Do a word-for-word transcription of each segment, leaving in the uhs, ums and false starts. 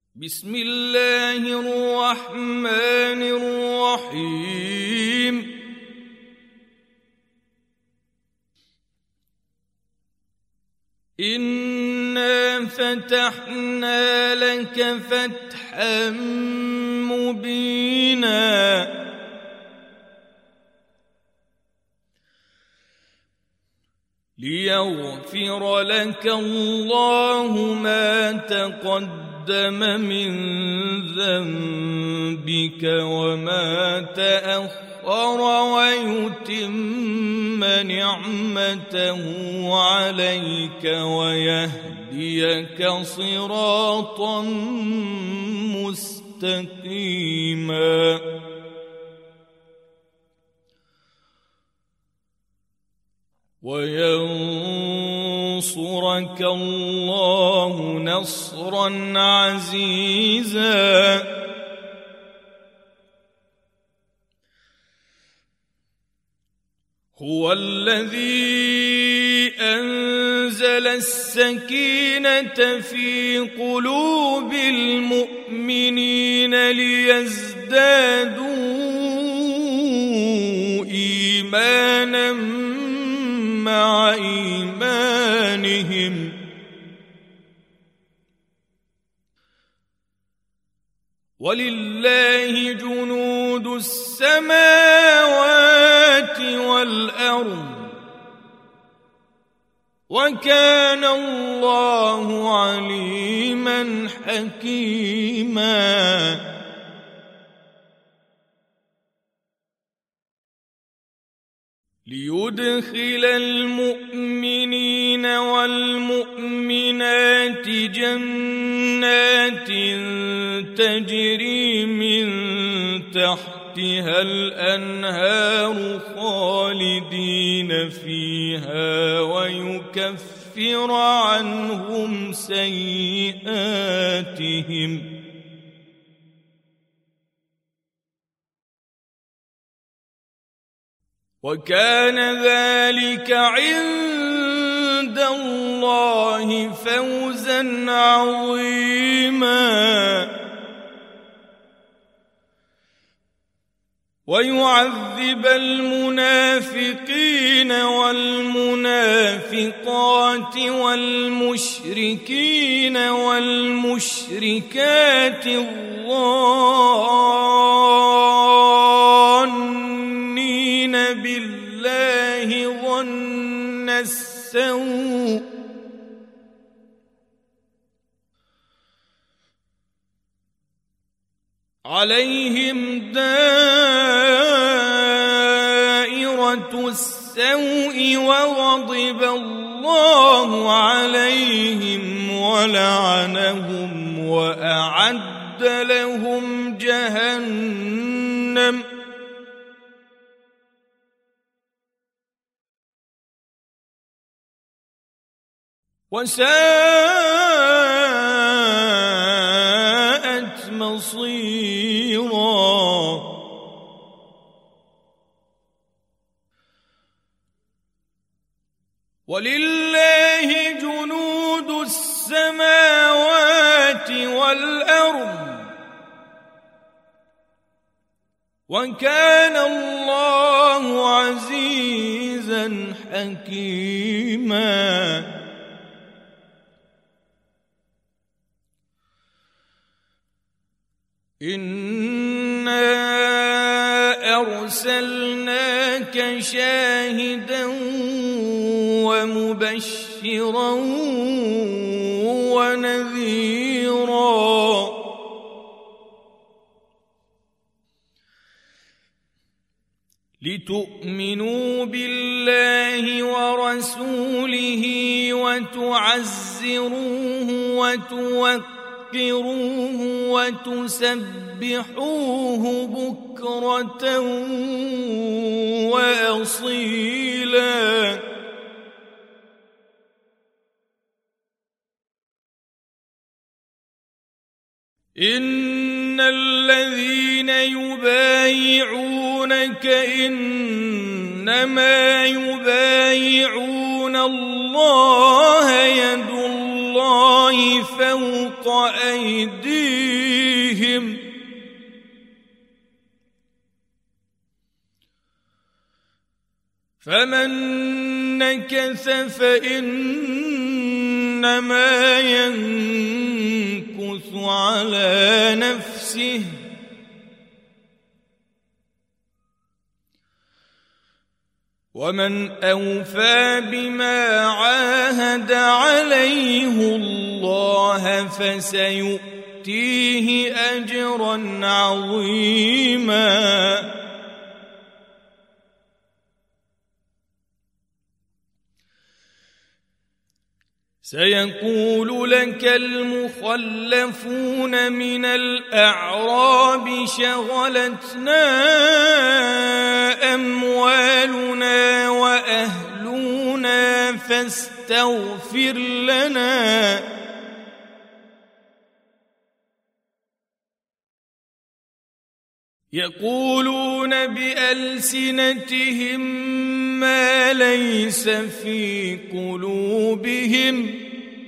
بسم الله الرحمن الرحيم إنا فتحنا لك فتحا مبينا ليغفر لك الله ما تقدم من ذنبك وما تأخر ويتم نعمته عليك ويهديك صراطا مستقيما وينصرك الله نصرا عزيزا هو الذي أنزل السكينة في قلوب المؤمنين ليزدادوا إيمانا مع إيمانهم ولله جنود السماوات والأرض وكان الله عليما حكيما ليدخل المؤمنين والمؤمنات جنات تجري من تحتها الأنهار خالدين فيها ويكفر عنهم سيئاتهم وكان ذلك عند الله فوزا عظيما ويعذب المنافقين والمنافقات والمشركين والمشركات الظانين بالله ظن السوء عليهم دائرة السوء وغضب الله عليهم ولعنهم وأعد لهم جهنم وساءت مصيرا ولله جنود السماوات والأرض وكان الله عزيزا حكيما إنا أرسلناك شاهدا ومبشرا ونذيرا لتؤمنوا بالله ورسوله وتعزروه وتوقروه وتسبحوه بكرة وأصيلا إن الذين يبايعونك إنما يبايعون الله يد الله الله فوق أيديهم فمن نكث فإنما ينكث على نفسه ومن أوفى بما عاهد عليه الله فسيؤتيه أجرا عظيما. سيقول لك المخلفون من الأعراب شغلتنا أموالنا وأهلنا فاستغفر لنا يقولون بألسنتهم ما ليس في قلوبهم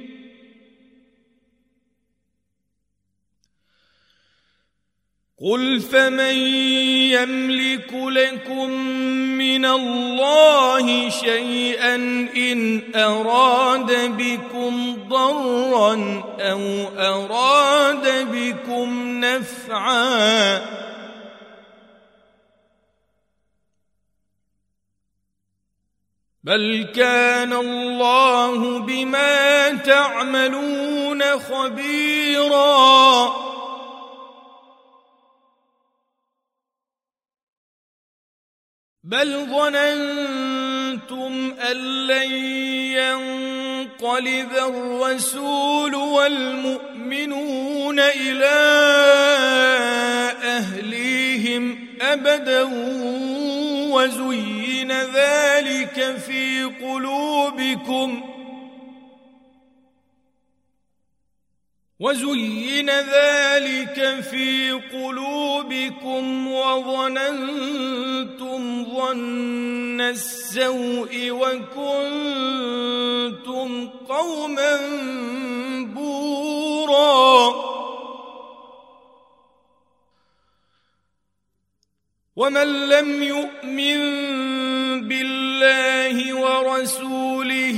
قل فمن يملك لكم من الله شيئا إن أراد بكم ضرا أو أراد بكم نفعا بل كان الله بما تعملون خبيرا. بل ظننتم أن لن ينقلب الرسول والمؤمنون إلى أهليهم أبدا وزين ذلك في قلوبكم وزين ذلك في قلوبكم وظننتم ظن السوء وكنتم قوما بورا. ومن لم يؤمن بالله ورسوله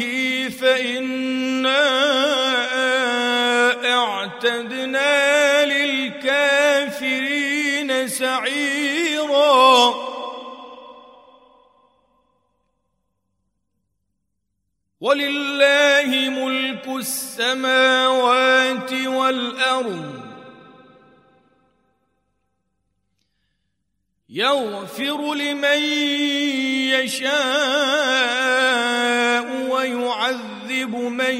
فإنا أعتدنا للكافرين سعيرا. ولله ملك السماوات والأرض يغفر لمن يشاء ويعذب من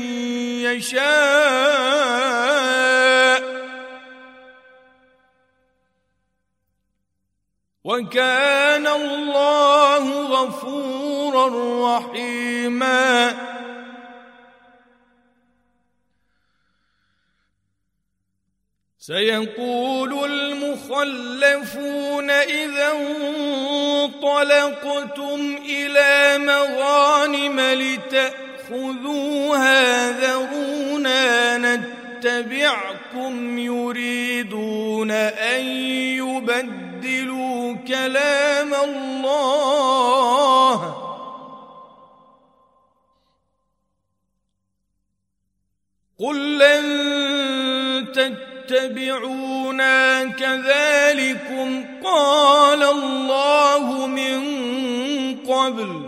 يشاء وكان الله غفورا رحيما. سيقول المخلفون إذا انطلقتم إلى مغانم لتأخذوها ذرونا نتبعكم يريدون أن يبدلوا كلام الله قل لن تتبعونا كذلكم قال الله من قبل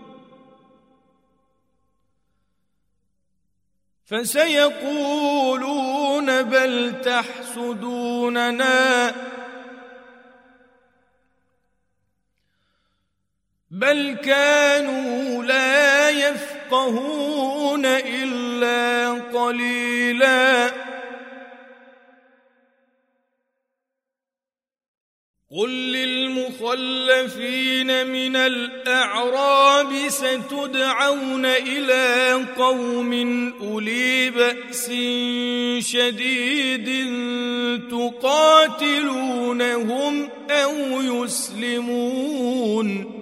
فسيقولون بل تحسدوننا بل كانوا لا يفقهون إلا قليلا. قل للمخلفين من الأعراب ستدعون إلى قوم أولي بأس شديد تقاتلونهم أو يسلمون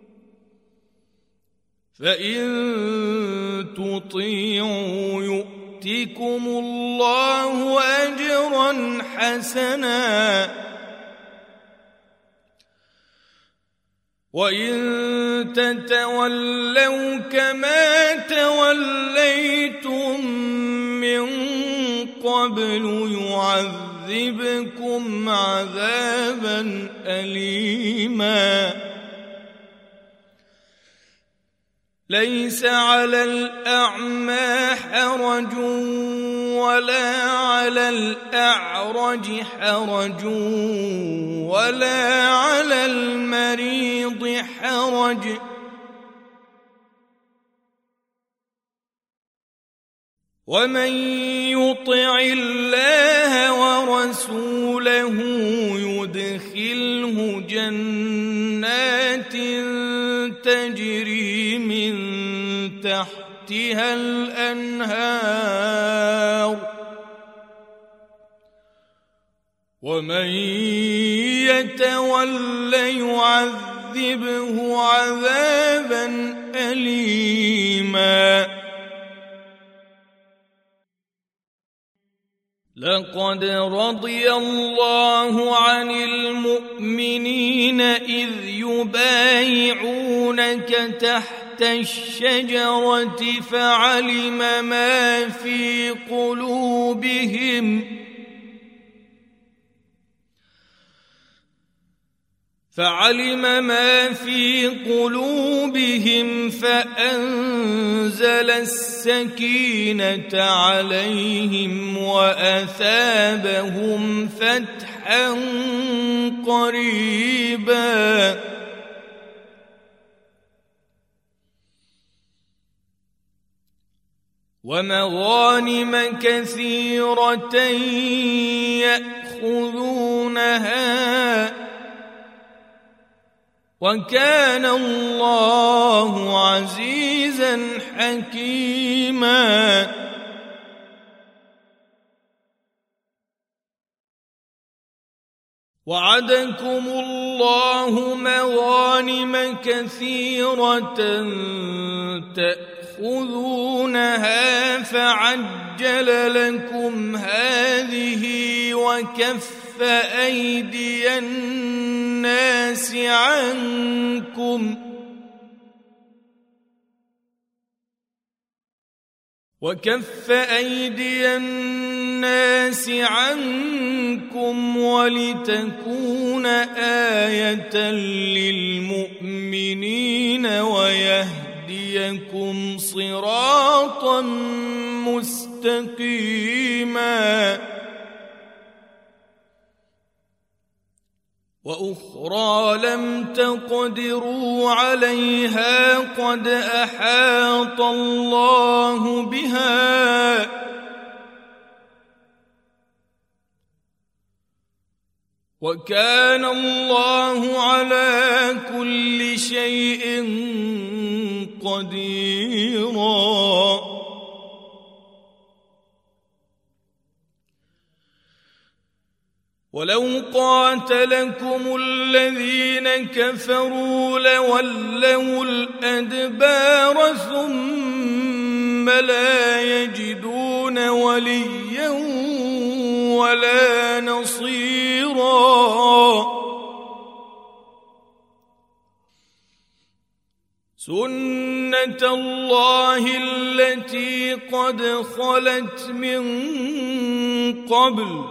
فإن تطيعوا يؤتكم الله أجرا حسنا وإن تتولوا كما توليتم من قبل يعذبكم عذابا أليما ليس على الأعمى حرج ولا على الأعرج حرج ولا على المريض حرج ومن يطع الله ورسوله يدخله جنات تجري من تحتها الأنهار ومن يتول يعذبه عذابا أليما لقد رضي الله عن المؤمنين إذ يبايعونك تحت الشجرة فعلم ما في قلوبهم فعلم ما في قلوبهم فأنزل السكينة عليهم وأثابهم فتحا قريبا ومغانم كثيرة يأخذونها وكان الله عزيزا حكيما وعدكم الله مغانم كثيرة تأخذونها فعجل لكم هذه وكف أيدي الناس عنكم وكف أيدي الناس عنكم ولتكون آية للمؤمنين ويهديكم صراطا مستقيما وأخرى لم تقدروا عليها قد أحاط الله بها وكان الله على كل شيء قديرا ولو قاتلكم الذين كفروا لولوا الأدبار ثم لا يجدون وليا ولا نصيرا سنة الله التي قد خلت من قبل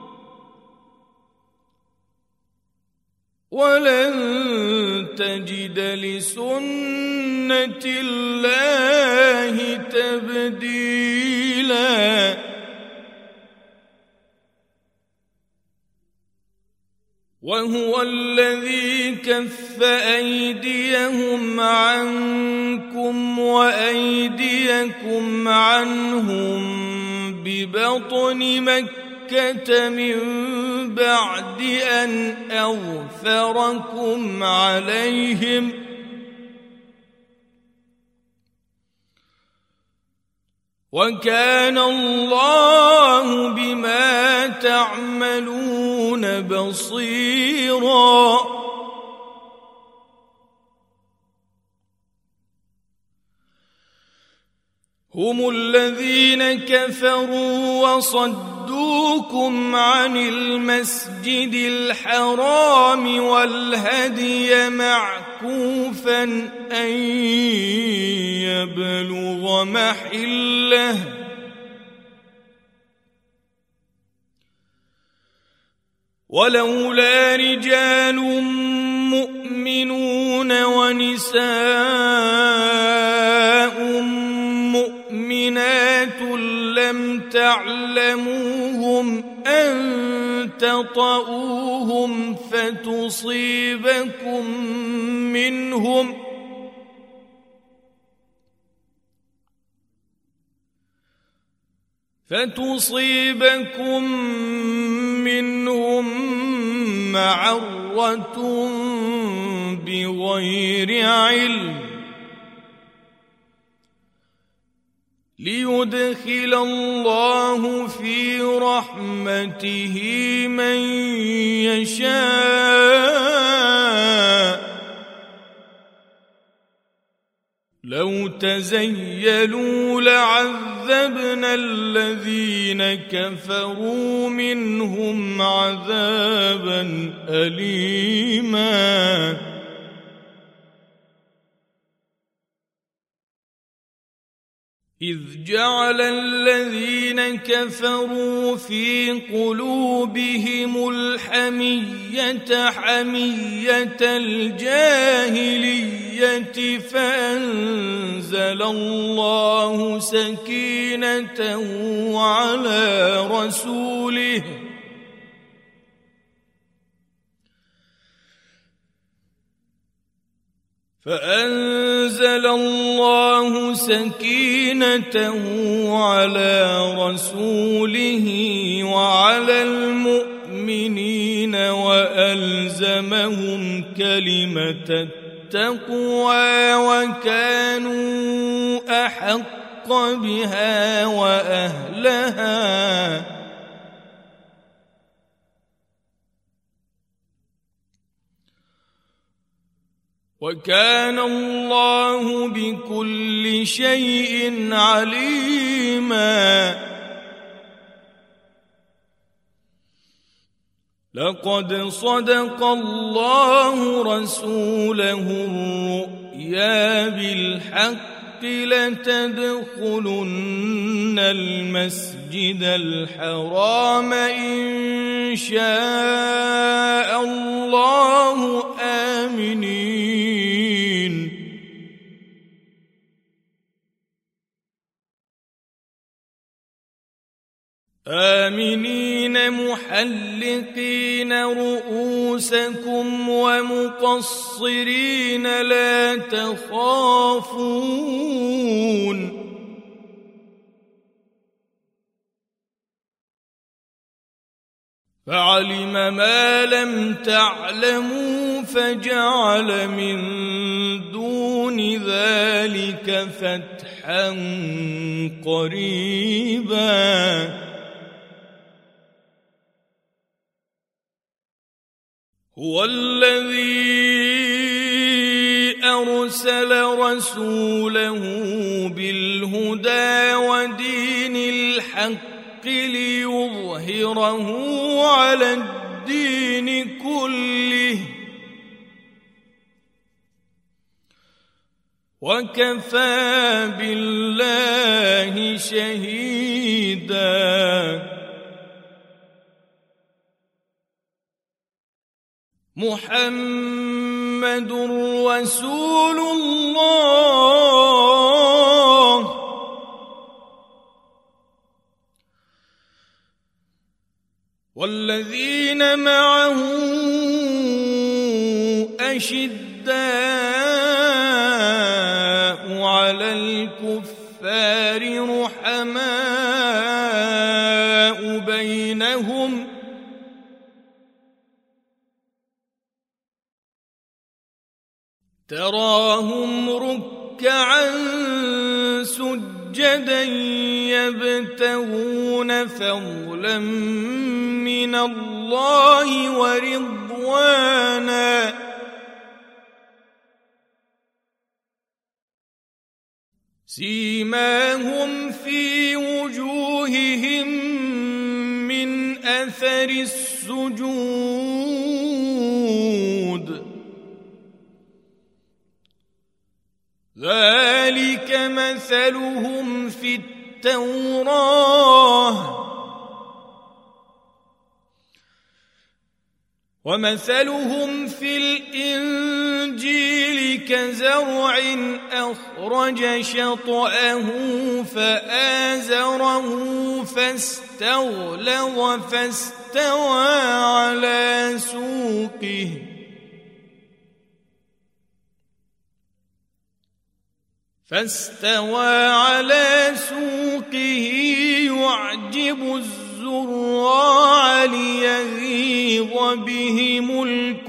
ولن تجد لسنة الله تبديلا وهو الذي كف أيديهم عنكم وأيديكم عنهم ببطن مكة من بعد أن أغفركم عليهم وكان الله بما تعملون بصيرا هم الذين كفروا وصدوكم عن المسجد الحرام والهدي معكوفا أن يبلغ محله ولولا رجال مؤمنون ونساء مؤمنات لم تعلموهم أن تطؤوهم فتصيبكم منهم فتصيبكم منهم معرة بغير علم ليدخل الله في رحمته من يشاء لو تزيلوا لعذبنا الذين كفروا منهم عذابا أليما إذ جعل الذين كفروا في قلوبهم الحمية حمية الجاهلية فأنزل الله سكينته على رسوله فأنزل الله سكينته على رسوله وعلى المؤمنين وألزمهم كلمة التقوى وكانوا أحق بها وأهلها وكان الله بكل شيء عليما لقد صدق الله رسوله الرؤيا بالحق لتدخلن المسجد الحرام إن شاء الله آمنين آمنين محلقين رؤوسكم ومقصرين لا تخافون فعلم ما لم تعلموا فجعل من دون ذلك فتحا قريبا هو الذي أرسل رسوله بالهدى ودين الحق ليظهره على الدين كله وكفى بالله شهيدا محمد رسول الله والذين معه أشداء على الكفار رحماء بينهم تراهم ركعا سجدا يبتغون فضلا من الله ورضوانا سيماهم في وجوههم من أثر السجود ذلك مثلهم في التوراة ومثلهم في الإنجيل كزرع أخرج شطأه فآزره فاستغلظ فاستوى على سوقه فاستوى على سوقه يعجب الزراع ليغيظ بهم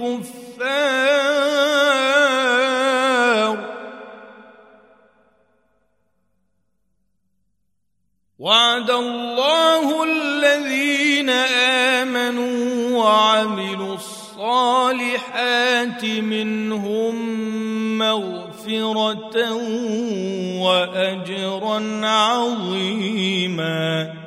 الكفار وعد الله الذين آمنوا وعملوا الصالحات منهم مغفرة وأجرا عظيما